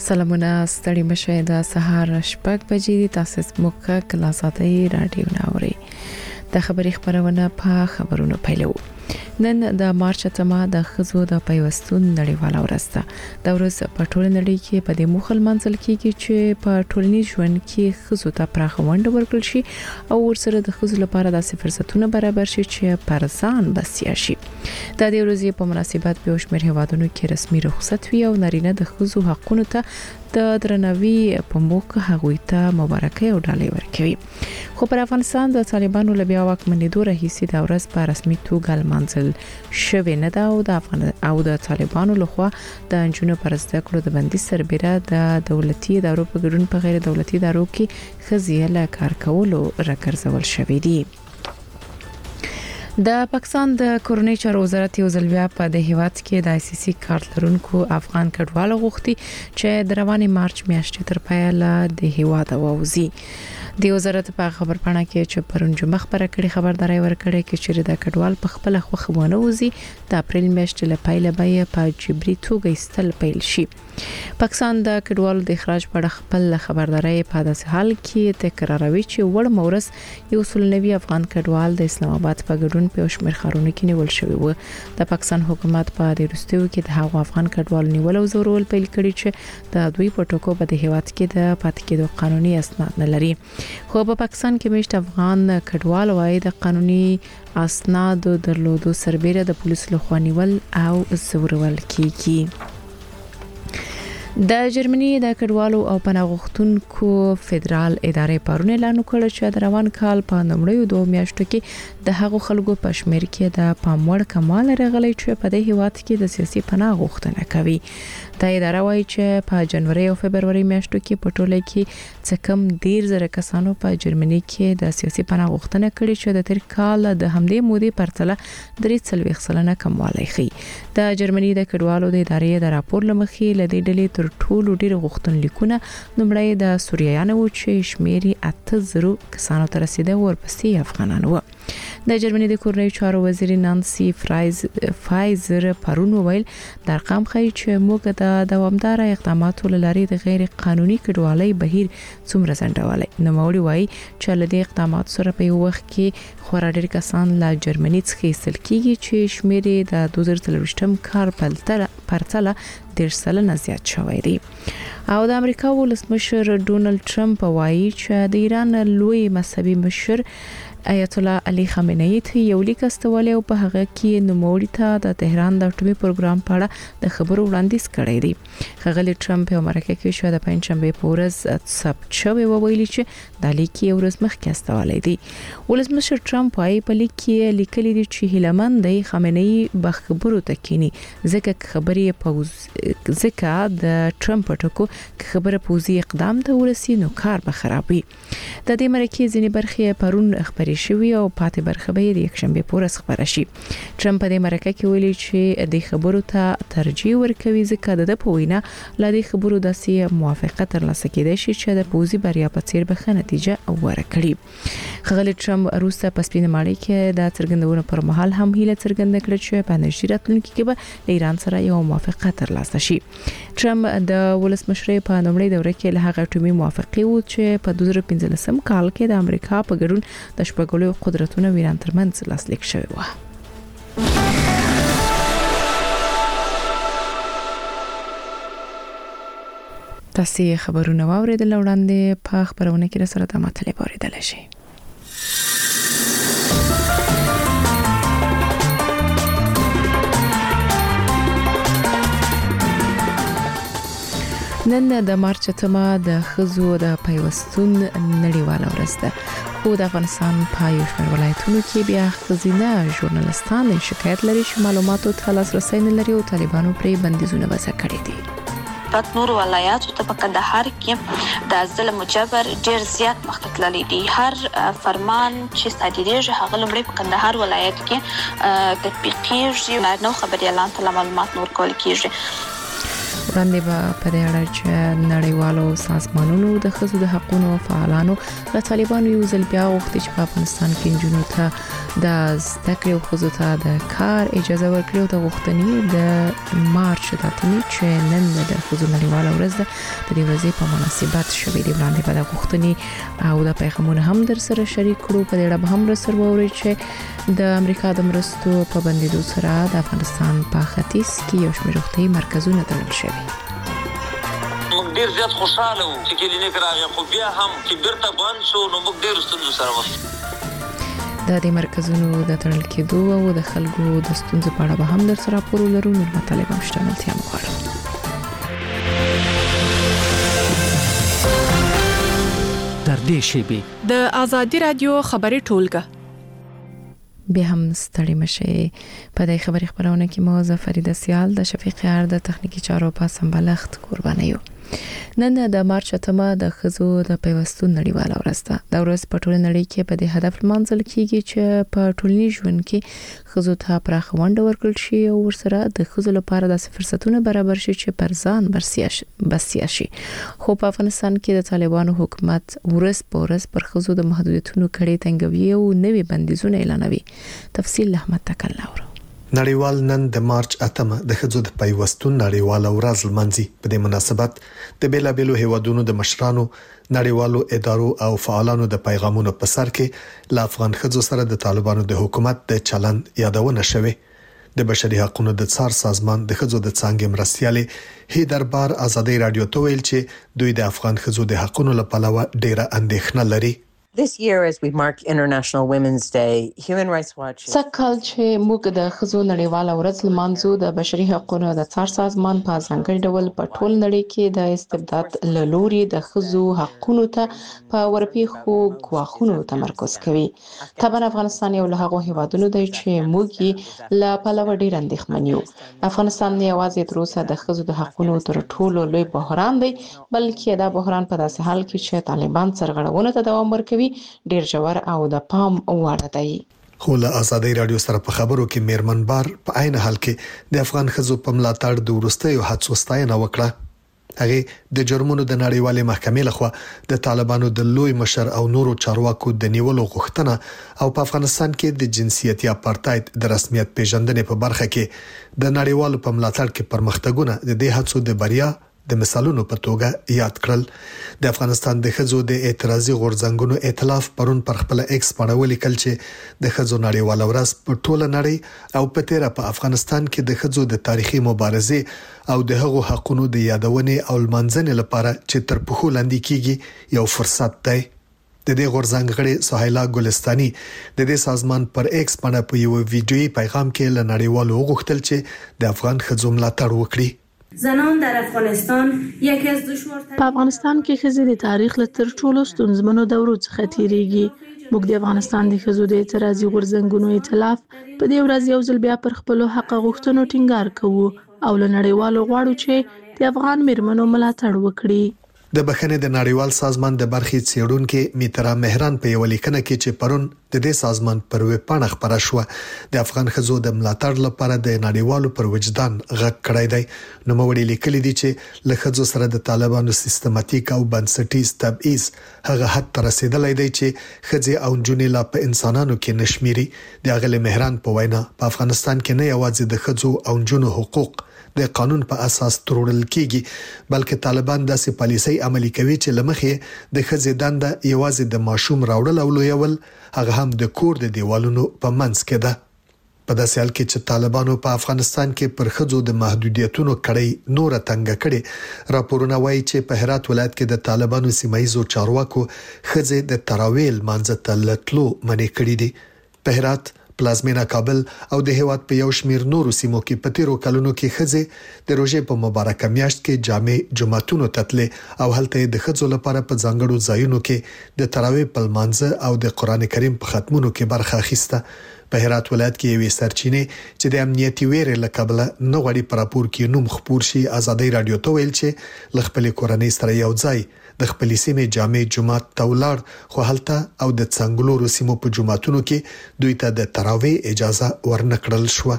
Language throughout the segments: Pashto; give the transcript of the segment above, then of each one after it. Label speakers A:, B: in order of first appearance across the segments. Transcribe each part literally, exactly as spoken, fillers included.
A: سلامونه ستړي مشه د سهار شپږ بجې دي. تاسو موږ کلاساتي رادیو ناوري د خبري خبرونه په خبرونو پیلو. نن د مارچ اتمه د خزو د پیوستون نړیواله ورځ ده. د ورځ په ټول نړۍ کې په دې مخل منځل کېږي چې په ټولنیز ژوند کې خزو ته پراخه ونډه ورکړل شي او ورسره د خزو لپاره د فرصتونو برابر شي چې پر ځان بسیا شي. د دې ورځې په مناسبت به شمېر هیوادونو کې رسمي رخصت وي او نارینه د خزو حقونو ته د درناوي په موخه هغوی ته مبارکي او ډالۍ ورکوي. خو پر افغانستان د طالبانو له بیا واکمنېدو راهیسې د ورځ په رسمي توګه منځل شوی نه دا او د افغان او د طالبانو لخوا د انجونو پر زده کړو د بندي سربېره د دولتي ادارو په ګډون په غیر دولتي ادارو کې خزیه له کار کولو راګرځول شوې دي. د پاکستان د کورنۍ چارو وزارت یو ځل بیا په د هیواد کې د آی سی سی کارت لرونکو افغان کډوالو غوښتي چې د رواني مارچ میاشتې تر پایه له د هیواد ووزي. د وزارت په خبر پاڼه کې چې پرون جمعه خبره کړي خبرداري ورکړي چې چې د کډوال په خپل خوخه ونه وزي د اپریل میاشتې له پیله به په جبري توګه استل پیل شي. پاکستان د کډوالو د اخراج په اړه خپل خبرداري په داسې حال کې تکراروي چې وړ مورس یو سل نوي افغان کډوال د اسلام آباد په ګډون په شمیر خارونو کې نیول شوی و. د پاکستان حکومت په دې وروستیو کې د هغو افغان کډوال نیول او زورول پیل کړي چې د دوی په ټکو په د هیواد کې د پاتې کېدو قانوني اسناد نه لري. خو په پاکستان کې مشت افغان کډوال وايي د قانوني اسناد درلودو سربېره د پولیسو لخوا نیول او زورول کیږي. د جرمني د کډوالو او پناه غوښتونکو فدرال ادارې پرون اعلان وکړ چې د روان کال په لومړیو دوه میاشتو کې د هغو خلکو په شمیر کې د پاموړ کمال راغلی چې په دې هیواد کې د سیاسي پناه غوښتنه کوي. دا اداره وايي چې په جنوري او فبرवरी میاشتو کې په ټوله کې څه کم ډیر زره کسانو په جرمني کې د سیاسي پناه غوښتنه کړې چې د تیر کال د همدې مودې پرتله درې څلوېښت سلنه کموالی ښيي. د جرمني د کډوالو د ادارې د راپور لمخې لدې ډلې تر ټولو ډیر غوښتنلیکونه لومړی د سوریانو و چې شمیري اته زره کسانو ته رسیده ورپسې افغانان و. د جرمني د کورنۍ چارو وزیر نانسي فرایز فایزر پرون ویل د ارقام ښيي چې موږ د دوامدار اقداماتو لاري د غیر قانوني کډوالۍ بهیر څومره ځنډولای. نو موري وایي چې له دې اقداماتو سره په یو وخت کې خورا ډیر کسان له جرمني څخه ایستل کیږي چې شمیرې د دوه زره څلوېښتم کال پرتله ډیر سلنه زیات شوی دی. او د امریکا ولسمشر ډونالد ټرمپ وایي چې د ایران لوی مذهبي مشر آیت الله علي خامنه‌ای ته یو لیک استولی او په هغه کې نوموړي ته د تهران د اټومي پروګرام په اړه د خبرو وړاندیز کړی دی. ښاغلي ټرمپ په امریکا کې شو د پنځشنبه په ورځ ثبت شوی و ویلي چې د لیک یو ورځ مخکې استولی دی. ولسمشر ټرمپ وايي په لیک کې لیکلي دي چې هیلمن دی خامنه‌ای به خبرو تکینی ځکه خبرې پوز ځکه د ټرمپ ټکو خبره پوزي اقدام ته ورسي نو کار به خرابوي. د دې مرکه ځینې برخې پرون خبرې شوی او پاتې برخه به د یکشنبه پورس خبره شي. ټرمپ په دې مرکه کې ویلي چې د خبرو ته ترجیح ورکوي ځکه د پوینا لدې خبرو داسې موافقه ترلاسه کېدای شي چې د پوزي بریا په څیر به ښه نتیجه ورکړي. خغلی ټرمپ روسته په سپینه ماړی کې د څرګندونو پر مهال هم هیله څرګنده کړه چې په نږدې راتلونکي کې به ایران سره یو موافقه ترلاسه شي. ټرمپ د ولسمشرۍ په لومړۍ دوره کې له هغه اټومي موافقه و چې په دوه زره پنځلسم کال کې د امریکا په ګډون د شپږلو قدرتونو ویران ترمنځ لاسلیک شوی و. تاسو خبرونه واوریدل وړاندې په خبرونه کې سره د مطلب اوریدل شي. نن د مارچ اتمه د خزو د پیوستون نړیواله ورځ ده. خو د افغانستان په یو شمېر ولایتونو کې بیا ښځینه ژورنالستان شکایت لري چې معلوماتو ته لاسرسی نه لري او طالبانو پرې بندیزونه وضع کړي دي.
B: په نور ولایاتو ته په کندهار کې د ظلم مجبر ډیر زیات مخ ته تللی دي. هر فرمان چې صادریږي هغه لومړی په کندهار ولایت کې تطبیقیږي. نو خبري اعلان ته معلومات نور کول کیږي.
A: باندې په دې اړه چې نړیوالو سازمانونو د ښځو د حقوقو فعالانو له طالبانو یو ځل بیا غوښتي چې په افغانستان کې جنونو ته د زده کړې او ښځو ته د کار اجازه ورکړي او د غوښتنې د مارچ د اتمې چې نن د ښځو نړیواله ورځ ده د دې ورځې په مناسبت شوې دي وړاندې په د غوښتنې او د پیغامونو هم در سره شریک کړو. په دې اړه به هم رسر ووري چې د امریکا د مرستو په بندیدو سره د افغانستان په ختیځ کې یو شمېر روغتیايي مرکزونه تړل شوي.
C: موږ ډیر زیات خوشاله وو چې کلینیک راغی، خو بیا هم چې بیرته بند شو نو موږ ډیر ستونزو سره مخ
A: د دې مرکزونو د تړل کېدو او د خلکو د ستونزو په اړه به هم در سره راپور لرو. نور مطالب هم شته، ملتیا مغواړم.
D: در دې شیبې
E: د آزادي رادیو خبري ټولګه
A: بیا هم ستړي مشه. په دې خبري خبرونه کې مو زفریده سیال د شفیق یار د تخنیکی چارو په سمبالښت قرباني یو. نن د مارچ اتمه د ښځو د پیوستون نړیواله ورځ ده. د ورځ په ټوله نړۍ کې په دې هدف لمانځل کیږي چې په ټولنیز ژوند کې ښځو ته پراخه ونډه ورکړل شي او ورسره د ښځو لپاره د فرصتونو برابر شي چې پر ځان بسیا شي. خو په افغانستان کې د طالبانو حکومت ورځ په ورځ پر ښځو د محدودیتونو کړي تنګوي او نوې بندیزونه اعلانوي. تفصیل احمد تکل لاورو.
F: نړیوال نن د مارچ اتمه د ښځو د پیوستون نړیواله ورځ لمانځي. په دې مناسبت د بیلابېلو هیوادونو د مشرانو، نړیوالو ادارو او فعالانو د پیغامونو په سر کې ل افغان ښځو سره د طالبانو د حکومت د چلند یادونه شوه. د بشري حقوقو د څار سازمان د ښځو د څانګې مرستيالې هي دربار آزادي رادیو ته ویل چې دوی د افغان ښځو د حقوقو لپاره ډېره اندېښنه لري.
G: This year, as we mark International Women's Day, Human Rights Watch
A: سکهال چې موږ د ښځو نړیواله ورځ لمانځو د بشري حقوقو د څار سازمان په ځانګړي ډول په ټول نړۍ کې د استبداد له لوري د ښځو حقوقو ته په ورپیښو غواخونو تمرکز کوي. طبعا افغانستان یو له هغو هیوادونو دی چې موږ لا پلوه ډیر اندېښمن یو. افغانستان نه یوازې تر اوسه د ښځو د حقوقو تر ټولو لوی بحران دی، بلکې دا بحران په داسې حال کې چې طالبان سرغړونه ته دوام ورکوي ډیر جوړ او د پام وړ دی.
F: خو له آزادي رادیو سره په خبرو کې میرمن بار په عین حال کې د افغان ښځو په ملاتړ د ورستیو هڅو ستاینه وکړه. هغه د جرمونو د نړیوالې محکمې لخوا د طالبانو د لوی مشر او نورو چارواکو د نیولو غوښتنه او په افغانستان کې د جنسیتي اپارټاید د رسمیت پیژندنې په برخه کې د نړیوالو په ملاتړ کې پرمختګونه د دې هڅو د بریا د مثالونو په توګه یاد کړل. د افغانستان د ښځو د اعتراضي غورځنګونو ائتلاف پرون پر خپل ایکس باندې ولیکل چې د ښځو نړیواله ورځ په ټوله نړۍ او په تیره په افغانستان کې د ښځو د تاریخي مبارزې او د هغو حقوقو د یادونې او لمانځنې لپاره چې تر پخو لاندې کیږي یو فرصت دی. د دې غورځنګ غړي سهیلا ګلستاني د دې سازمان پر ایکس باندې په یو ویډیويي پیغام کې له نړیوالو غوښتل چې د افغان ښځو ملاتړ وکړي.
H: زنان در افغانستان یکی از دشوارترین
I: په افغانستان کې ښځې د تاریخ له تر ټولو ستونزمنو دورو څخه تیریږي. موږ د افغانستان د ښځو د اعتراضي غورځنګونو ائتلاف په دې ورځ یو ځل بیا پر خپل حق غوښتنو ټینګار کوو او له نړیوالو غواړو چې د افغان میرمنو ملاتړ وکړي.
F: د بخښنې د نړیوال سازمان د برخې څېړونکو میترا مهران په یو لیکنه کې چې پرون د دې سازمان پر ویب پاڼه خبره شو د افغان ښځو د ملاتړ لپاره د نړیوالو پر وجدان غږ کړی دی. نو موږ لیکلي دي چې له ښځو سره د طالبانو سیستماتیک او بنسټیز تبعیض هغه حد ته رسیدلی دی چې ښځې او نجونې لا په انسانانو کې نشمیري. د اغلی مهران په وینا په افغانستان کې نه یوازې د ښځو او نجونو حقوق د قانون په اساس تروړل کیږي، بلکې طالبان داسې پالیسۍ عملي کوي چې لمخې د ښځې دنده یوازې د ماشوم راوړل او لویول، هغه هم د کور د دیوالونو په منځ کې ده. په داسې حال کې چې طالبانو په افغانستان کې پر ښځو د محدودیتونو کړۍ نور تنګ کړي، راپورونه وایي چې په هرات ولایت کې د طالبانو سیمایي چارواکو ښځې د تراویل منځ ته لټلو منې کړې دي. په هرات، پلازمینه کابل او د هیواد په یو شمیر نورو سیمو کې په تیرو کلونو کې ښځې د روژې په مبارکه میاشت کې جامع جمعتونو تتلې او هلته د ښځو لپاره په ځانګړو ځایونو کې د تراویح په لمانځه او د قران کریم په ختمونو کې برخه اخیسته. په هرات ولایت کې یوې سرچینې چې د امنیتي ویرې له کبله نه غواړي په راپور کې نوم خپور شي، آزادي رادیو ته ویل چې ل خپل کورنۍ سره یو ځای د خپل سیمې جامع جمعات تولار خو هلته او د څنګلورو سیمو په جمعتونو کې دوی ته د تراویح اجازه ورنکړل شو.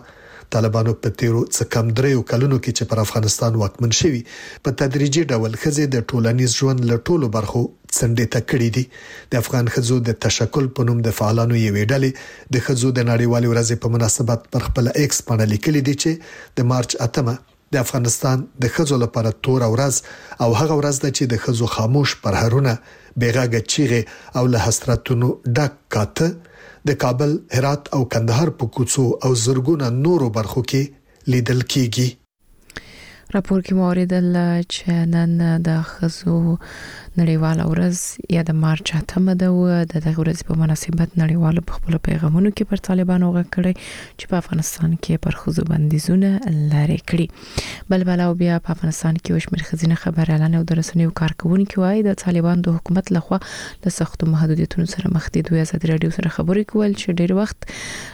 F: طالبانو په تیرو څه کم دریو کلونو کې چې پر افغانستان واکمن شوي په تدریجي ډول ښځې د ټولنیز ژوند له ټولو برخو څنډې ته کړې دي. د افغان ښځو د تشکل په نوم د فعالانو یوې ډلې د ښځو د نړیوالې ورځې په مناسبت پر خپل ایکس باندې لیکلي دي چې د مارچ اتمه د افغانستان د ښځو لپاره تور ورځ او هغه ورځ ده چې د ښځو خاموش پرهرونه بیغاګه چیغې او له حسرتونو ډک کاته د کابل، هرات او کندهار په کوڅو او زرګونه نورو برخو کې لیدل کیږي.
A: راپور کې موریدل چې نن د ښځو نړیواله ورځ یا د مارچ اتمه ده او د دغه ورځې په مناسبت نړیوالو په خپل پیغامونو کې پر طالبانو غږ کړی چې په افغانستان کې پر ښځو بندیزونه لري کړی. بل بل او بیا په افغانستان کې وشمیر خزینه خبريالان او د رسنیو کارکونکو وايي د طالبان د حکومت لخوا د سختو محدودیتونو سره مخ دي. دوی ازادي رادیو سره خبرې کول چې ډیر وخت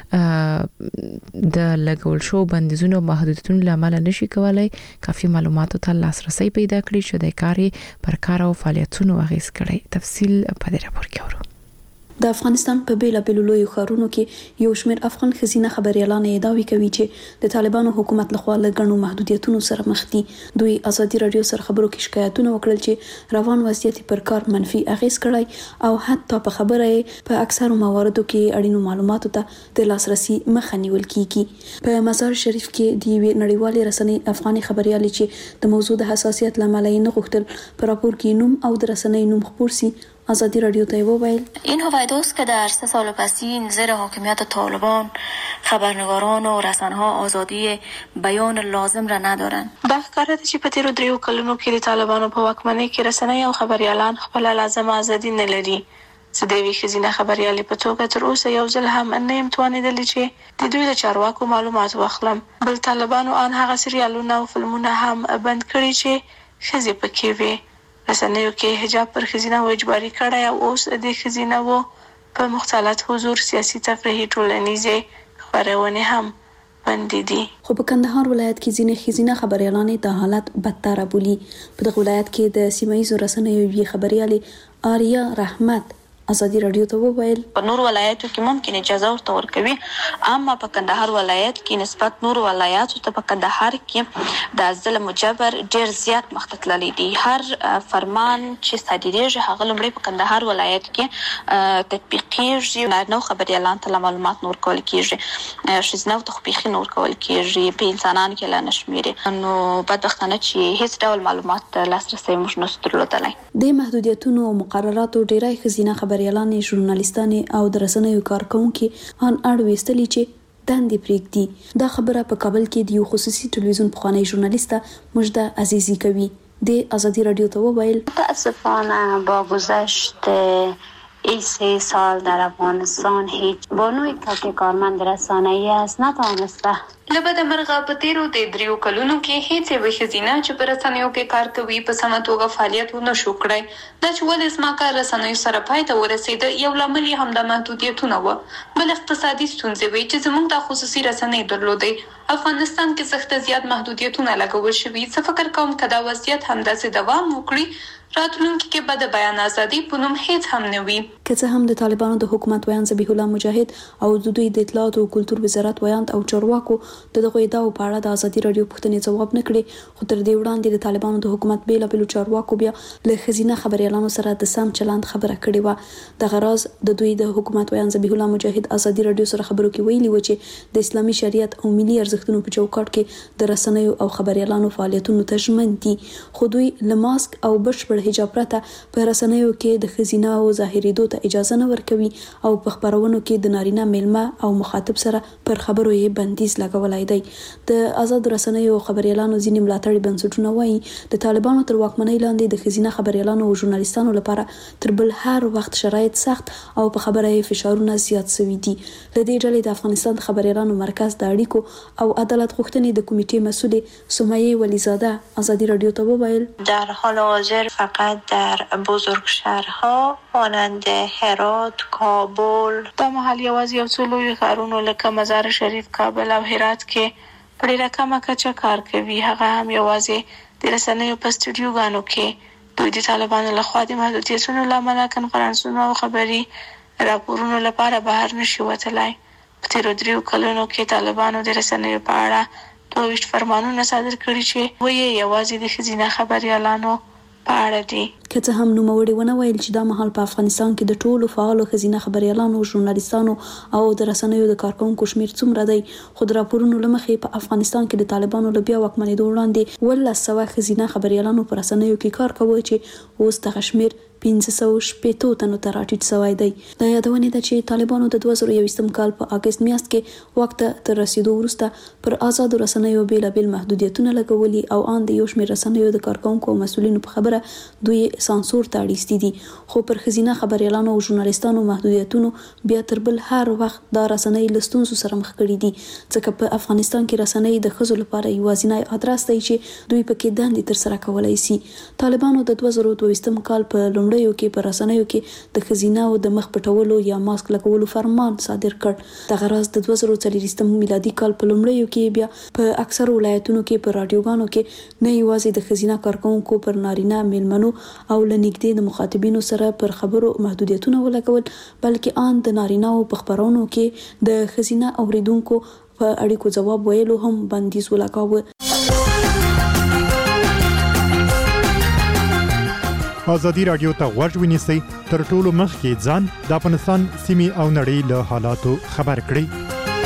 A: د لګول شو بندیزونو او محدودیتونو لامل نشي کولای کافي معلوماتو ته لاسرسي پیدا کړي چې د کاري پر کار او فعالیت څنو اغیز کړي. تفصیل په دې راپور کې اورو.
J: د افغانستان په بیلابیلو لویو ښارونو کې یو شمېر افغان ښځینه خبريالان ادعا کوي چې د طالبانو حکومت لخوا له ګڼو محدودیتونو سره مخ دي. دوی ازادي رادیو سره خبرو کې شکایتونه وکړل چې روان وضعیت پر کار منفي اغیز کړی او حتی په خبره په اکثرو مواردو کې اړینو معلوماتو ته د لاسرسي مخه نیول کیږي. په مزار شریف کې د یوې نړیوالې رسنۍ افغاني خبريالې چې د موضوع د حساسیت لامل نه غوښتل په راپور کې نوم او د رسنۍ نوم خپور سي آزادی رادیو ته وویل
K: این هویدا است که در سه سال پسین زیر حاکمیت طالبان خبرنگاران و رسانه‌ها آزادی بیان لازم را ندارند.
B: دا ښکاره ده چې په تیرو دریو کلونو کې د طالبانو په واکمنۍ کې رسنۍ او خبريالان خپل لازمه ازادي نه لري. زه د یوې ښځینه خبريالې په توګه تر اوسه یو ځل هم نه یم توانېدلی چې د دوی له چارواکو معلومات واخلم. بل طالبانو ان هغه سریالونه او فلمونه هم بند کړي چې ښځې پکې وي. رسنیو کې حجاب پر ښځینه و اجباري کړی او اوس د ښځینه و په مختلط حضور سیاسي تفریحي ټولنیزې خپرونې هم بندې دي.
J: خو په کندهار ولایت کې ځینې ښځینه خبريالان د حالت بدتر بولي. په دغه ولایت کې د سیمایي رسنیو یوې خبريالې آریا رحمت آزادی رادیو ته وویل
B: په نور ولایتو کې ممکن اجازه ورته ورکوي، اما په کندهار ولایت کې نسبت نور ولایتو ته په کندهار کې د ظلم مجبر ډیر زیات مخته تللی دی. هر فرمان چې صادریږي هغه لومړی په کندهار ولایت کې تطبیقیږي. نو خبريالان ته معلومات نور کول کیږي، شزنو ته خپېخي نور کول کیږي، په انسانانو کې لا نشمیري. نو بدبختانه چې هیڅ ډول معلومات لاسرسي موږ نشو درلودلای.
J: د محدودیتونو او مقرراتو ډیرای ښځینه خبريالان ژورنالیستانې او د رسنیو کارکونکو ان اړ وستلی چې دندې پرېږدي. دا خبره په کابل کې د یو خصوصي ټلویزیون پخوانی ژورنالیسته مجده عزیزی کوي. د آزادی رادیو ته وویل
L: متاسفانه با گذشت این سه سال در افغانستان هیچ بانوی که کارمند رسانه‌ای است نتوانسته
E: لبد مرغه په تیرو د دریو کلونو کې هیڅ یو ښځینه چې په رسنیو کې کار کوي په سمه توګه فعالیت ونه شو کړی. دا چې ولې زما کار رسنیو سره پای ته ورسېده یو لامل یې هم د محدودیتونه و، بل اقتصادي ستونزې وې چې زموږ د خصوصي رسنۍ درلودې. افغانستان کې سخت زیات محدودیتونه لګول شوي. څه فکر کوم که دا وضعیت همداسې دوام وکړي راتلونکي کې به د بیان ازادي په نوم هیڅ هم نه وي.
J: که څه هم د طالبانو د حکومت ویان ذبیح الله مجاهد او د دوی د اطلاعات او کلتور وزارت ویان او چارواکو د دغه ادعاو په اړه د آزادي رادیو پوښتنې ځواب نه کړي، خو تر دې وړاندې د طالبانو د حکومت بیلابیلو چارواکو بیا له ښځینه خبريالانو سره د سم چلند خبره کړې و. دغه راز د دوی د حکومت ویان ذبیح الله مجاهد آزادي رادیو سره خبرو کې ویلي و چې د اسلامي شریعت او ملي ارزښتونو په چوکاټ کې د رسنیو او خبريالانو فعالیتونو ته ژمن دي، خو دوی له ماسک او بشپړ حجاب پرته په رسنیو کې د ښځینه او ظاهرېدو ته اجازه نه ورکوي او په خبرونو کې د نارینه میلمه او مخاطب سره پر خبرو یې بندیز لګولای دی. د آزاد رسنیو خبريالانو ځینې ملاتړي بنسټونه وایي د طالبانو تر واکمنۍ لاندې د ښځینه خبريالانو او ژورنالیستانو لپاره تر بل هر وخت شرایط سخت او په خبره یې فشارونه زیات شوي دي. له دې ډلې د افغانستان د خبريالانو مرکز د اړیکو او عدالت غوښتنې د کمیټې مسؤلې سمیه ولیزاده آزادی رادیو ته وویل
M: در حال حاضر فقط در بزرگ شهرها مانند هرات، کابل
B: دا محل یوازې یو څو لوی ښارونو لکه مزار شریف، کابل او هرات کې په ډېره کمه کچه کار کوي. هغه هم یوازې د رسنیو په سټوډیوګانو کې. دوی د طالبانو لخوا د محدودیتونو له امله کنفرانسونو او خبري راپورونو لپاره بهر نشي وتلی. په تیرو دریو کلونو کې طالبانو د رسنیو په اړه دوه ویشت فرمانونه صادر کړي چې وایي یوازې د ښځینه خبریالانو په اړه دي.
J: که څه هم نوموړي ونه ویل چې دا مهال په افغانستان کې د ټولو فعالو ښځینه خبریالانو، ژورنالیستانو او د رسنیو د کارکونکو شمیر څومره دی، خو د راپورونو له مخې په افغانستان کې د طالبانو له بیا واکمنېدو وړاندې اوولس سوه ښځینه خبریالانو په رسنیو کې کار کوي چې اوس دغه شمیر پنځه سوه شپېته تنو ته راټیټ شوی دی. د یادونې ده چې طالبانو د دوه زره یوویشتم کال په اګست میاشت کې واک ته تر رسیدو وروسته پر آزادو رسنیو بیلابیل محدودیتونه لګولي او ان د یو شمېر رسنیو د کارکونکو او مسؤلینو په خبره دوی سانسور ته اړیستي دي، خو پر ښځینه خبریالانو او ژورنالیستانو محدودیتونو بیا تر بل هر وخت دا رسنۍ له ستونزو سره مخ کړي دي، ځکه په افغانستان کې رسنۍ د ښځو لپاره یوازینی ادرس دی چې دوی پکې دندې ترسره کولی شي. طالبانو د دوه زره دوه ویشتم کال په لومړیو کې په رسنیو کې د ښځینه او د مخ پټولو یا ماسک لګولو فرمان صادر کړ. دغه راز د دوه زره څلوېښتم میلادي کال په لومړیو کې بیا په اکثر ولایتونو کې په رادیوګانو کې نه یوازې د ښځینه کارکونکو پر نارینه میلمنو او له نږدې د مخاطبینو سره پر خبرو محدودیتونه ولګول، بلکې ان د نارینه او په خبرونو کې د ښځینه اوریدونکو په اړیکو ځواب ویلو هم بندیز ولګاوه.
N: ازادي راډیو ته غوږ ونیسئ، تر ټولو مخکې ځان د افغانستان سیمې او نړۍ له حالاتو خبر کړئ.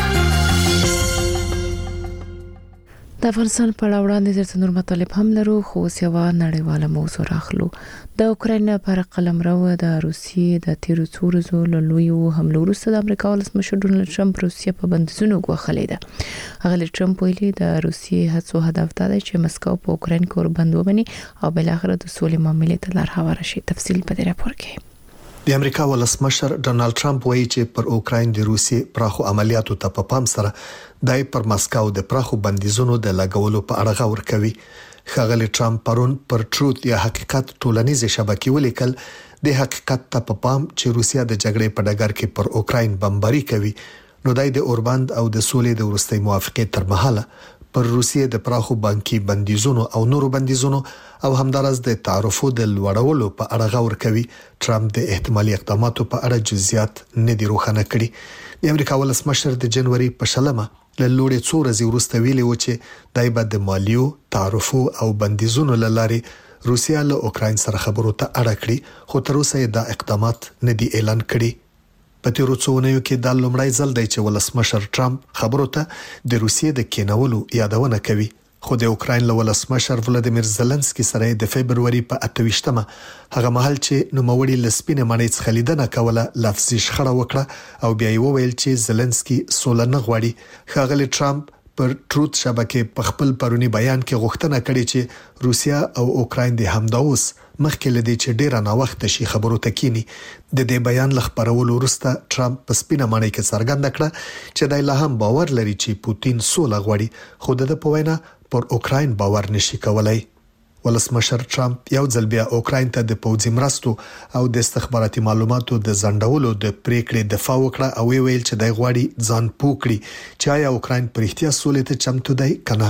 A: د افغانستان په اړه وړاندې درته نور مطالب هم لرو، خو اوس یوه نړیواله موضوع راخلو. د اوکراین پر قلمرو د روسیې د تیرو څو ورځو له لویو حملو وروسته د امریکا ولسمشر ډونالد ټرمپ روسیه په بندیزونو ګواښلې ده. هغه ټرمپ ویلي د روسیې هڅو هدف دا دی چې مسکو په اوکراین کې اوربند وبني او بالاخره د سولې معاملې ته لار هواره شي. تفصیل په دې راپور کې.
F: د امریکا ولسمشر ډونالد ټرمپ وایي چې پر اوکراین د روسیې پراخو عملیاتو ته په پام سره دای پر مسکو د پراخو بندیزونو د لګولو په اړه غور کوي. ښاغلی ټرمپ پرون پر ټروت یا حقیقت ټولنیزې شبکې ولیکل د حقیقت ته په پام چې روسیه د جګړې په ډګر کې پر اوکراین بمباري کوي، نو دای د اوربند او د سولې د وروستۍ موافقې تر مهاله پر روسیې د پراخو بانکي بندیزونو او نورو بندیزونو او همدارس د تعرفو د لوړولو په اړه غور کوي. ټرمپ د احتمالي اقداماتو په اړه جزئیات نه دی روښانه کړي. د امریکا ولسمشر د جنوري په شلمه له لوړې څو ورځې وروسته ویلي و چې دای به د مالیو، تعرفو او بندیزونو له لارې روسیه له اوکراین سره خبرو ته اړه کړي، خو تر اوسه دا اقدامات نه دي اعلان کړي. په تیرو څو اونیو کې دا لومړی ځل دی چې ولسمشر ټرمپ خبرو ته د روسیې د کېنولو یادونه کوي، خو د اوکراین له ولسمشر ولادیمیر زلنسکي سره د فبرवरी په اته ویشتمه هغه مهال چې نوموړي لسپینه مانیڅ خلیدنه کوله لفظي شخړه وکړه او بیا یې وویل چې زلنسکي سوله نه غواړي. ښاغلی ټرمپ پر ټروت شبکې په خپل پرونی بیان کې غوښتنه کړې چې روسیه او اوکراین د همدا اوس مخکې لدی چې ډیره نا وخت شي خبرو ته کینی. د دې بیان ل خبرولو وروسته ټرمپ په سپینه مانۍ کې څرګنده کړه چې دای لا هم باور لري چې پوتین سوله غواړي، خو د په وینا پر اوکراین باور نشي کولای. ولسمشر ټرمپ یو ځل بیا اوکراین ته د پوځي مرستو او د استخباراتي معلوماتو د ځنډولو د پریکړې دفاع وکړه او ویل چې دای غواړي ځان پوکړي چې آیا اوکراین پر احتیاط سولې ته چمتو دی کنه.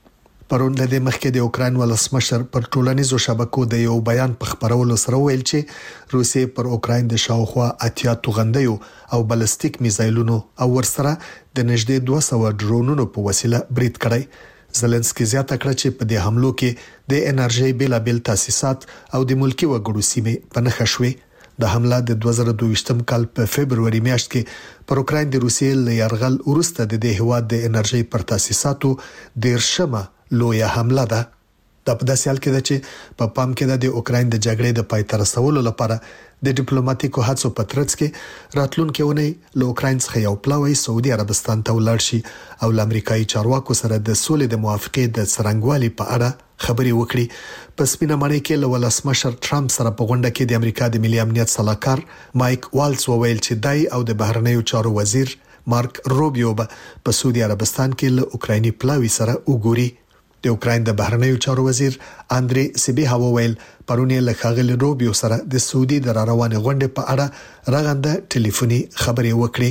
F: پرون له دې مخکې د اوکراین ولسمشر پر ټولنیزو شبکو د یو بیان په خبرولو سره ویل چې روسیې پر اوکراین د شاوخوا اتیا توغندیو او بالستیک میزایلونو او ورسره د نږدې دوه سوه ډرونونو په وسیله برید کړی. زلنسکي زیاته کړه چې په دې حملو کې د انرژي بیلابل تاسیسات او د ملکی وګړو سیمې په نښه شوې. د حمله د دوه زره دوه ویشتم کال په فبرवरी میاشت کې پر اوکراین د روسیې له یرغل وروسته د دې هواد د انرژي پر تاسیساتو د ارشمه لویه حمله ده. د په داسې حال کې ده چې په پام کې د اوکراین د جګړې د پای ته رسولو لپاره د ډیپلوماټیکو هڅو په ترڅ کې راتلونکي ونی له اوکراین څخه یو پلاوی سعودي عربستان ته ولاړ شي او له امریکایي چارواکو سره د سولې د موافقې د څرنګوالي په اړه خبرې وکړي. په سپینه مانۍ کې له ولسمشر ټرمپ سره په غونډه کې د امریکا د ملي امنیت سلاکار مایک والز وویل چې دای او د بهرنیو چارو وزیر مارک روبیو په سعودي عربستان کې له اوکرایني پلاوی سره وګوري. د اوکراین د بهرنیو چارو وزیر اندری سیبیها وویل پرونی له ښاغلي روبیو سره د سعودي د روانې غونډې په اړه رغنده ټلیفوني خبرې وکړې.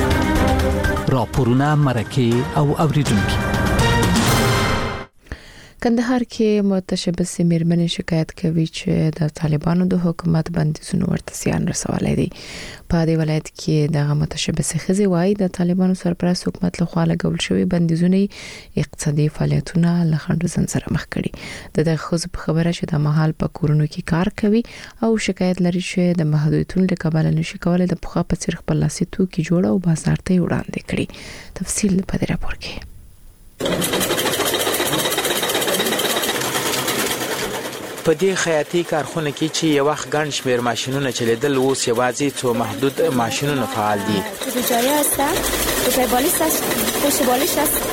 D: راپورونه مرکه او اوریدونکو
A: کندهار کې متشبث میرمنې شکایت کوي چې د طالبانو د حکومت بندیزونو ورته زیان رسولای دي. په دې ولایت کې د متشبث خزي وایي د طالبانو سرپرست حکومت لخوا لګول شوی بندیزونه اقتصادي فعالیتونه له خنډ سره مخ کړي. د دغه خزو په خبره چې د محل په کورونو کې کار کوي او شکایت لري چې د محدودیتونو له کبله نشي کولای د پخوا په څیر خپل لاسي توکي جوړ او بازار ته وړاندې کړي. تفصیل په دې راپور کې.
O: په دې خیاطي کارخونه کې چې یو وخت ګڼ شمېر ماشینونه چلیدل اوس یوازې څو محدود ماشینونه فعال دي.
P: تجاری هست، پشتیبانیست هست، پشتیبانیش هست،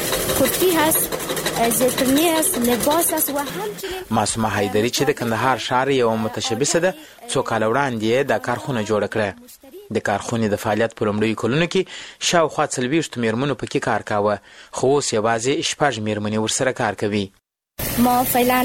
P: کرتی هست، زیتونی هست، لباس هست و همچنین
O: معصومه حیدری چې د کندهار شهر یو متشبثه ده څو کال وړاندې د کارخونه جوړ کړه. د کارخونې د فعالیت په لومړیو کلونو کې شاوخوا څلوېښت میرمنو پکې کار کاوه، خو اوس یوازې شپږ میرمنې ورسره کار کوي.
P: ما فعلا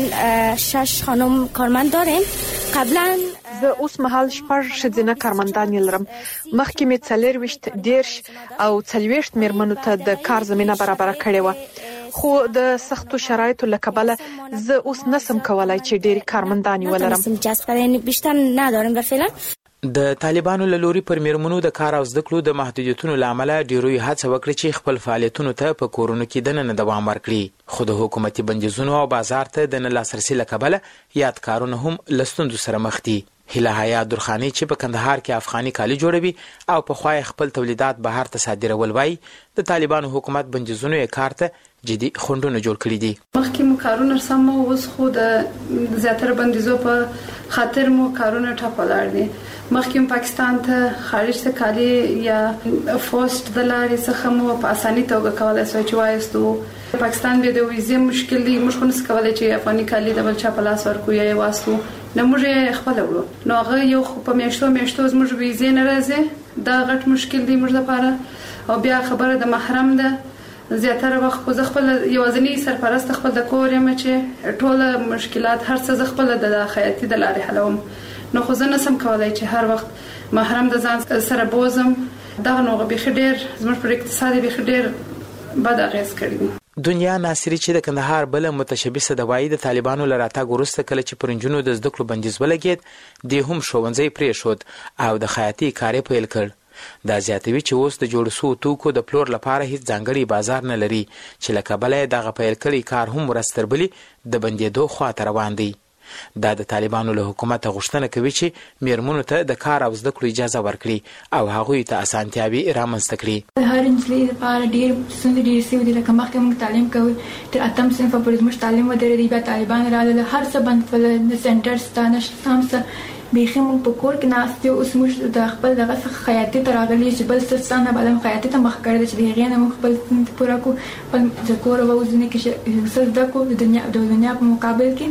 P: شش خانم کارمند داریم. قبلا
Q: زه اوس مهال شپږ ښځینه کارمندان لرم. مخکې مې څلوېښت دیرش او څلوېښت میرمنو ته د کار زمینه برابر کړې و، خو د سختو شرایطو له کبله زه اوس نسم کولای چې ډېری کارمندان ولرم.
P: یعنی بیشتر نداریم و فعلا
O: د طالبانو له لوري پر میرمنو د کار او زده کړو د محدودیتونو لامل ډیروي هڅه وکړي چې خپل فعالیتونو ته په کورونو کې دننه دوام ورکړي، خو د حکومتي بندیزونو او بازار ته د نه لاسرسي له کبله یاد کارونه هم له ستونزو سره مخ دي. هیله حیا درخاني چې په کندهار کې افغاني کالي جوړوي او په خوا خپل تولیدات بهر ته صادرول وایي د طالبانو حکومت بندیزونو یې کار ته جدي خنډونه جوړ کړي دي.
R: مخکې مو کارونه سم اوس خو د زیاتره بندیزو په خاطر مو کارونه ټپ ولاړ دي. مخکې پاکستان ته خارج ته کالي یا فوسټ د لارې څخه مو په اساني توګه کولای شو چې وایستو. پاکستان به د ویزې مشکل دی، موږ خو نس کولای چې افغاني کالي د بل چا په لاس ورکو یا واسطو نه موږ خپل وړو. نو هغه یو په میاشتو میاشتو زموږ ویزې نه راځي، دا غټ مشکل دی موږ لپاره. او بیا خبره د محرم ده، زیاتره وخت خو خپل یوازنی سرپرست خپل د کور یم چې ټول مشکلات هر څه خپل د خیاطي د لارې حلوم. نو خو زه نسم کولای چې هر وخت محرم د ځان سره بوزم. دا نو به خډیر زموږ پر اقتصادي به خډیر بد اغیز کړی.
O: دنیا ناصری چې د کندهار بل متشبثه د وایي د طالبانو له راتګ وروسته کله چې پرنجونو د زده کړو بندیز ولګید، دی هم ښوونځی پرېښود او د خیاطي کار یې پیل کړ. دا زیاتوي چې اوس د جوړ شوو توکو د پلور لپاره هیڅ ځانګړی بازار نه لري چې له کبله یې دغه پیل کړی کار هم ورستربلي د بندېدو خواته روان دی. دا د طالبانو له حکومت غوښتنه کوي چې میرمنو ته د کار او زده کړو اجازه ورکړي او هغوی ته اسانتیاوې رامنځته کړي.
S: هر نجلۍ لپاره ډېر ستونزې ډېرې سوي دي. لکه مخکې موږ تعلیم کوو تر اتم صنفه پورې زموږ تعلیم ودرېدی، بیا طالبان راغلل، هر څه بند کړل، نه سنټر شته نه هم څه. بیخي موږ په کور کې ناست یو. اوس موږ د خپل دغه څخه خیاطي ته راغلي چې بل څه شته نه، بل خیاطي ته مخ کړی چې د هغې نه موږ خپل ستونزې پوره کړو، خپل د کور ووځو کې څه زده کړو د دنیا د دنیا په مقابل کې.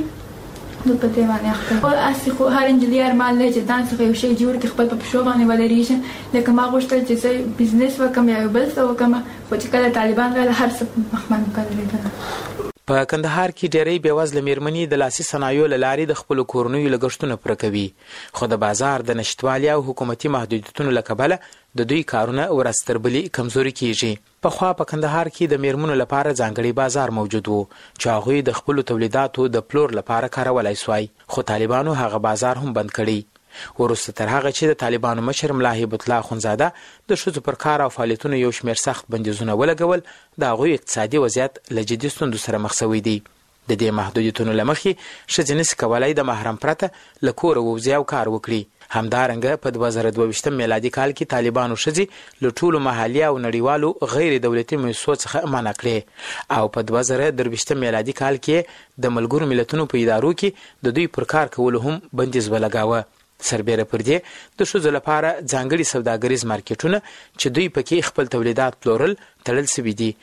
S: نو په دې باندې اخته خو اصلي خو هر انجلۍ ارمان لري چې ځان څخه یو شی جوړ کړي، خپل په پښو باندې ودرېږي. لکه ما غوښتل چې زه بزنس وکړم یا بل څه وکړم، خو چې کله طالبان راغله هر څه مخ باندې کړل.
O: په کندهار کې ډېری بېوزله میرمنې د لاسي صنایعو له لارې د خپلو کورنیو لګښتونه پوره کوي، خو د بازار د نشتوالي او حکومتي محدودیتونو له کبله د دوی کارونه ورستربلي کمزوري کیږي. پخوا په کندهار کې د میرمنو لپاره ځانګړی بازار موجود و چې هغوی د خپلو تولیداتو د پلور لپاره کارولای سوای، خو طالبانو هغه بازار هم بند کړی. وروسته تر هغه چې د طالبانو مشر ملا هیبت الله اخندزاده د ښځو پر کار او فعالیتونو یو شمېر سخت بندیزونه ولګول، د هغوی اقتصادي وضعیت له جدي ستونزو سره مخ شوی دی. د دې محدودیتونو له مخې ښځې نسي کولی د محرم پرته له کوره ووځي او کار وکړي. همدارنګه په دوه زره دوه ویشتم میلادي کال کې طالبانو ښځې له ټولو محلي او نړیوالو غیر دولتي مؤسسو څخه منع کړې او په دوه زره درویشتم میلادي کال کې د ملګرو ملتونو په ادارو کې د دوی پر کار کولو هم بندیز ولګاوه. سربیره پر دې د ښځو لپاره ځانګړي سوداګریز مارکیټونه چې دوی پکې خپل تولیدات پلورل تړل سوي دي.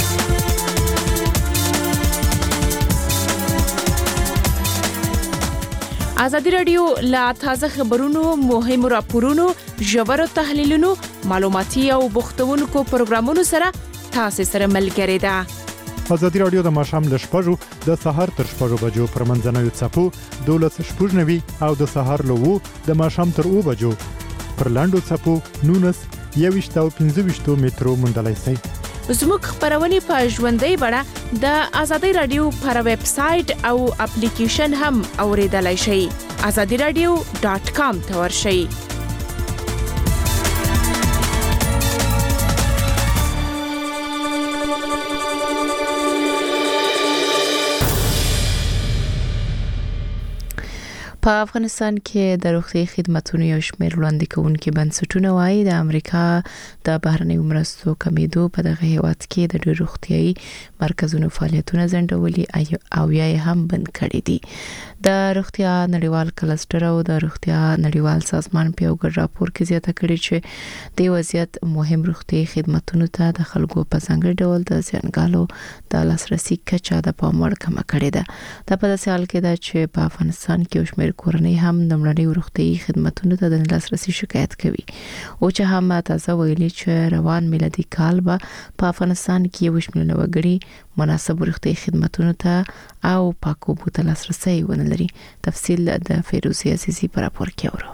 A: ازادي رادیو لا تازه خبرونو، مهمو راپورونو، ژورو تحلیلونو، معلوماتي او بوختونکو پروګرامونو سره تاسو سره ملګری ده.
N: ازادي رادیو د ماښام له شپږو د سهار تر شپږو بجو پر منځنوي څپو دولس شپږ نوي او د سهار له اوو د ماښام تر اوو بجو پر لاندو څپو نونس یوویشت او پنځه ویشتو مترو موندلی سئ.
A: زموږ خبرونه په ژوندۍ بڼه د ازادي رادیو پر ویب سټ او اپلیکیشن هم اوریدلای شئ. azadi radio dot com ته ورشئ. په افغانستان کې د روغتي خدماتو یو شمېر وړاندې کوونکي بنسټونه وایي د امریکا د بهرنیو مرستو کمیدو په دغه هیواد کې د ډېر روغتيایي مرکزونو فعالیتونه ځنډولي او یا هم بند کړي دي. د روغتیا نړیوال کلستر او د روغتیا نړیوال سازمان په یو ګډ راپور کې زیاته کړې چې د وضعیت مهم روغتي خدماتو ته د خلکو په څنګه ډول د ځنګالو د لاسرسي کچه د پاموړ کم کړي ده. د په داسې حال کې ده چې په افغانستان کې یو شمېر کورنۍ هم د مړنیو روغتي خدماتو ته د لاسرسي شکایت کوي او چې هم تاسو ویلي چې روان میلادي کال به په افغانستان کې یو شمېر وګړي مناسب روغتي خدماتو ته او پاکو بوتل لاسرسي ونلري. تفصیل د فیروزی عزیزی پر راپور کې اورو.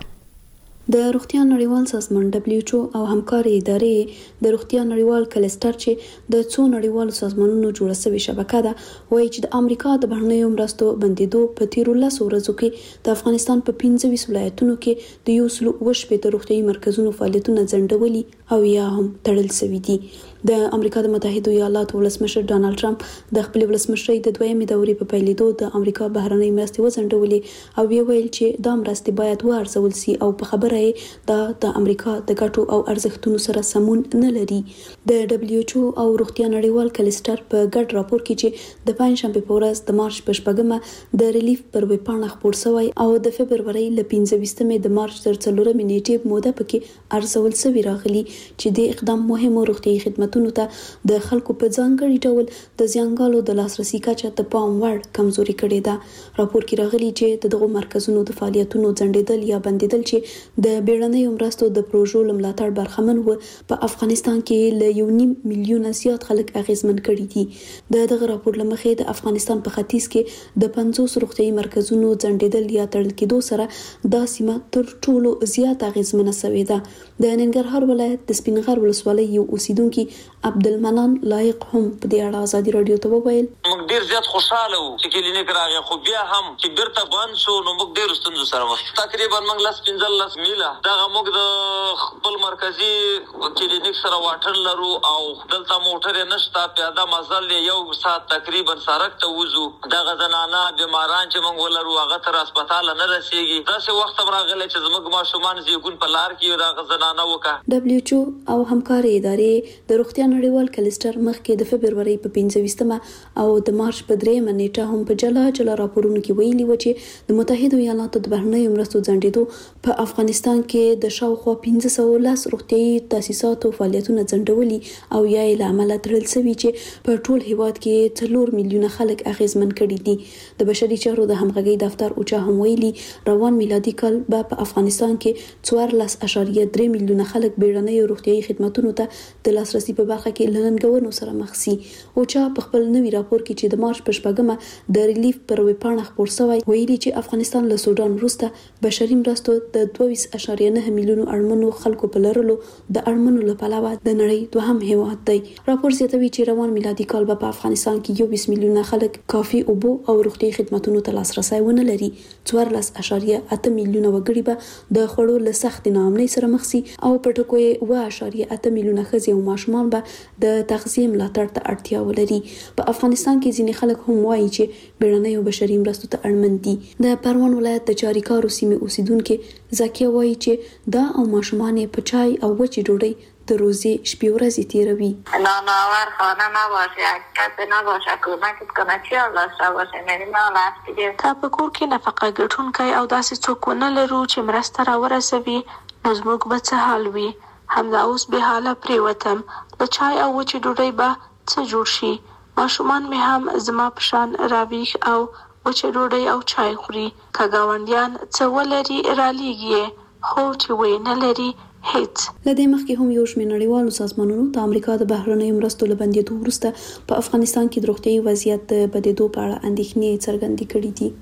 J: د روغتیا نړیوال سازمان دبليو ایچ او او همکاري ادارې د روغتیا نړیوال کلستر چې د څو نړیوالو سازمانونو جوړه شوې شبکه ده وایي چې د امریکا د بهرنیو مرستو بندیدو په تیرو لسو ورځو کې د افغانستان په پنځه ویشت ولایتونو کې د یو سلو وشپېته د روغتيایي مرکزونو فعالیتونه ځنډولي او یا هم تړل شوي دي. د امریکا د متحده ایالاتو ولسمشر ډانلډ ټرمپ د خپل ولسمشرۍ د دویمې دورې په پیلېدو د امریکا بهرنۍ مرستې وځنډولې او ویل چې دا مرستې باید وارزول شي او په خبره یې دا د امریکا د ګټو او ارزښتونو سره سمون نه لري. د دبليو ایچ او او روغتیا نړیوال کلستر په ګډ راپور کې چې د پنځشنبه په ورځ د مارچ په شپږمه د ریلیف پر ویبپاڼه خپور شوی او د فبرवरी ل پنځه ویشتمې د مارچ تر څلورمې نیټې موده پکې ارزول شوی راغلی چې د اقدام مهمو روغتيایي خدماتو ته د خلکو په ځانګړي ډول د ځنګالو د لاسرسي کچه ته پام وړ کمزوري کړې ده. راپور کې راغلي چې دغه مرکزونو د فعالیتونو ځنډېدل یا بندیدل چې د بیړنیو مرستو د پروژو لملاتړ برخمن و په افغانستان کې ل یو نیم میلیون زیات خلک اغیزمن کړي دي. د دغه راپور لمخې د افغانستان په ختیځ کې د پنځوس روغتيایي مرکزونو ځنډېدل یا تړل کېدو سره دا سیمه تر ټولو زیات اغیزمنه شوې ده. د ننګرهار ولایت د سپینغر ولسوالۍ یو اوسیدونکو عبدالمنان لایق هم په دې اړه ازادي رادیو ته وویل
C: موږ ډیر زیات خوشاله وو چې کلینیک راغی خو بیا هم چې بیرته بند شو نو موږ ډیر ستونزو سره مخ تقریبا موږ لاس پنځلس میله دغه موږ د خپل مرکزی کلینیک سره واټن لرو او دلته موټر نشته پیاده مزل یو ساعت تقریبا سرک ته وځو دغه زنانه بیماران چې موږ ولرو هغه تر هسپتال نه رسیږي داسې وخت راغلی چې زموږ ماشومان زیږون په لار کې دغه زنانه وکړه.
J: دبليو ایچ او او همکاري ادارې د روغتیا نړیوال کلستر مخکې د فبرवरी په پنځه ویشتمه او د مارچ په دریمه نیټه هم په جلا جلا راپورونو کې ویلي و چې د متحده ایالاتو د بهرنیو مرستو ځنډېدو په افغانستان کې د شاوخوا پنځه سوه لس روغتيایي تاسیساتو فعالیتونه ځنډولي او یا له امله تړل شوي چې په ټول هیواد کې څلور میلیونه خلک اغیزمن کړي دي. د بشري چارو د همغږي دفتر اوچا هم ویلي روان میلادي کال به په افغانستان کې څوارلس اعشاریه درې میلیونه خلک بیړنیو روغتيایي خدماتو ته د لاسرسي په برخه کې لننګونو سره مخ شي. اوچا په خپل نوي راپور کې چې د مارچ په شپږمه د ریلیف پر ویبپاڼه خپور شوی ویلي چې افغانستان له سودان وروسته بشري مرستو د دوه ویشت اعشاریه نه میلیونو اړمنو خلکو په لرلو د اړمنو لپاره د نړۍ دوهم هیواد دی. راپور زیاتوي چې روان میلادي کال به په افغانستان کې یو ویشت میلیونه خلک کافي اوبو او روغتي خدماتو ته لاسرسي ونه لري. څوارلس اعشاریه اته میلیونه وګړي به د خوړو له سخت ناامنۍ سره مخ شي او په ټکو یې اوه اعشاریه اته میلیونه ښځې او ماشومان به د تغذیې ملاتړ ته اړتیا ولري. په افغانستان کې ځینې خلک هم وایي چې بیړنیو بشري مرستو ته اړمن دي. د پروان ولایت د چاریکارو سیمې اوسیدونکو زکیه وایي چې دا او ماشومان په چای او وچې ډوډۍ د روزي شپې ورځې تیروي.
L: ناناور خانه نباشه کسی نباشه کمکت کنه چی داشته باشه نمیدونم رفتی
B: تا په کور کې نفقه ګټونکی او داسې څوک ونه لرو چې مرسته راورسوي نو زموږ به څه حال وي. همدا اوس به حاله پریوتم له چای او وچې ډوډۍ به څه جوړ شي. ماشومان مې هم زما په شان راویښ او وچې ډوډۍ او چای خوري. که ګاونډیان څه ولري رالیږي خو چې وی نه لري هیڅ.
J: لدې مخکې هم یو شمېر نړیوالو سازمانونو د امریکا د بهرنیو مرستو له بندیدو وروسته په افغانستان کې د روغتیایي وضعیت د بدیدو په اړه اندېښنې څرګندې کړې دي.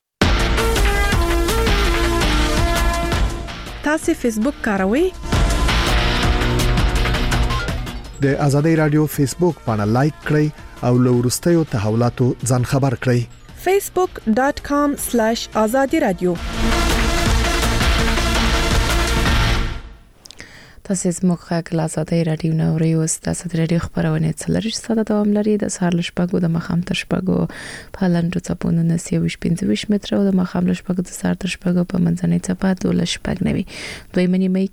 Q: تاسو فیسبوک کاروئ؟
F: د ازادي رادیو فیسبوک باندې لایک کړئ او له وروستیو تحولاتو ځان خبر کړئ
T: facebook dot com slash azadi radio.
A: تاسو زموږ غږ له ازادي رادیو نه اورئ او تاسو د رادیو خبرونه څلور ساعته دوام لري د سهار له شپږو د مخام تر شپږو په لنډو څپونو نه سیوش پنځه ویشت متره او د مخام له شپږو د سهار تر شپږو په منځنۍ څپه دولس شپږ نوي دوی منی مې